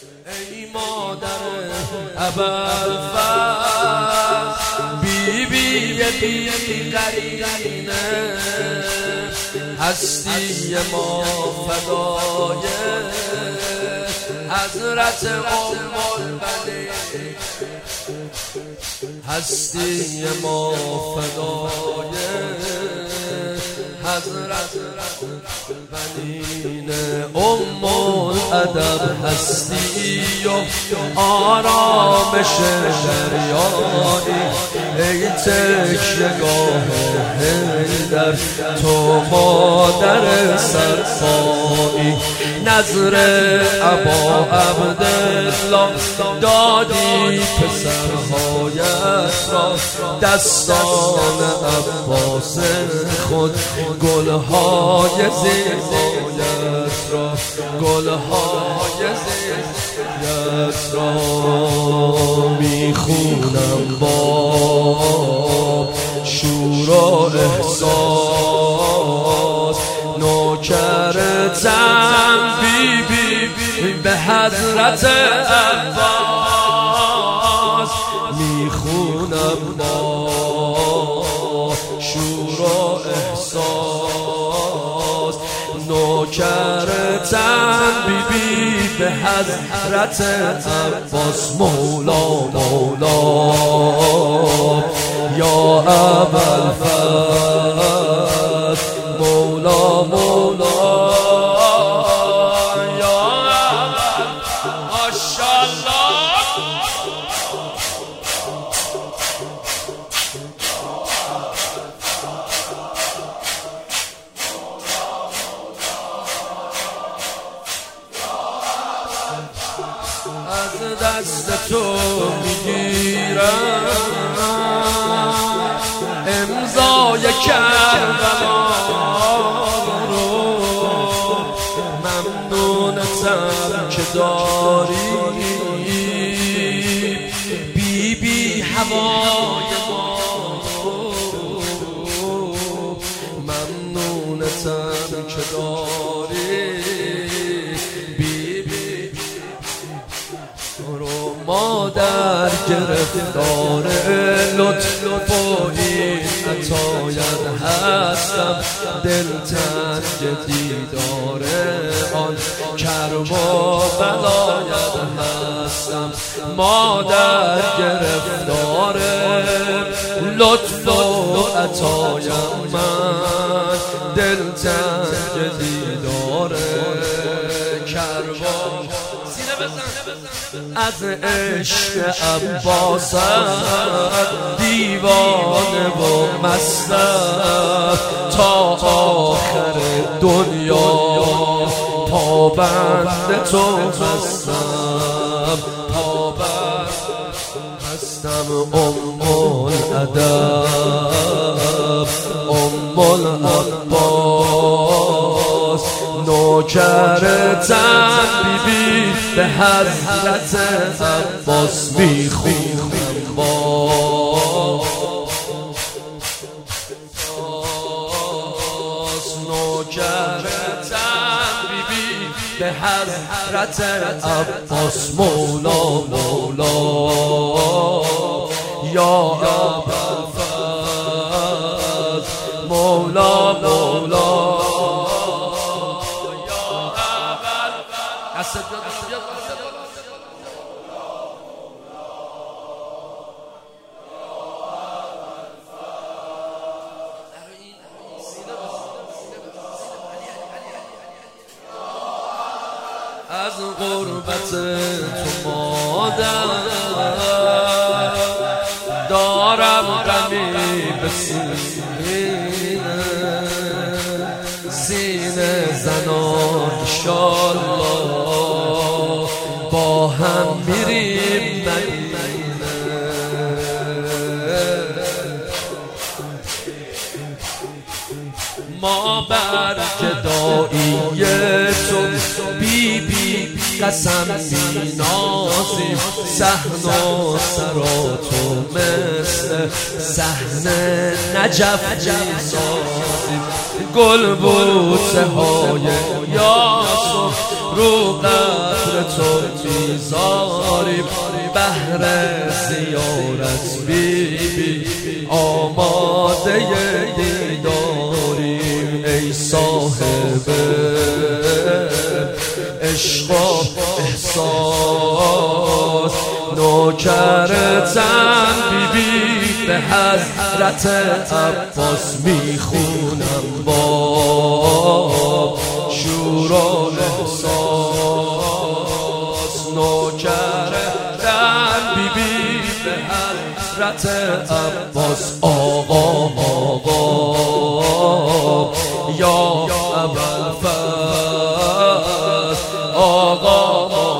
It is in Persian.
ای مادر ابوالفضل بیبی قرینه هستی ما فدای حضرت ام البنین هستی ما فدای حضرت بنین ام الادب هستی و آرامش شریانی ای تکیه‌گاه حیدر تو مادر سرپایی نظر ابا عبدالله دادی پسرهایت را دستان عباس خود گلهای زیبایت را گلهای زیبایت را میخونم با شور و احساس نوکرتم بیبی به حضرت عباس میخونم با شور و احساس نوکرتم بیبی به حضرت عباس مولا مولا یا ابوالفضل مولا مولا یا ماشاءالله از دست تو میگیرم امضای کربلا رو ممنونتم که داری بیبی هوای ما ممنونتم که داری مادر گرفتار لطف و این عطایت هستم دلتنگ دیدار آن کرب و بلایت هستم مادر گرفتار لطف و عطایم من دلتنگ دیدار کرب از عشق عباسم دیوانه و مستم تا آخر دنیا پابند تو هستم پابند هستم ام الادب ام العباس نوکرتم بیبی به حضرت عباس میخونم با نوکرتم بیبی به حضرت عباس مولا مولا یا ابوالفضل مولا مولا از غربت تو مادر دارم غمی به سینه زنان انشالله با هم میریم مدینه ما بر جدایی تو بیبی قسم مینازیم صحن و سرا تو مثل صحن نجف میسازیم گل بوته های یاسر رو قبر تو میزنیم بهر زیارت بی بی آماده دیداریم ای صاحب عشق و احساس نوکرتم بی بی به حضرت عباس میخونم با شور و احساس نوکرتم بی بی به حضرت عباس آقا آقا یا ابوالفضل آقا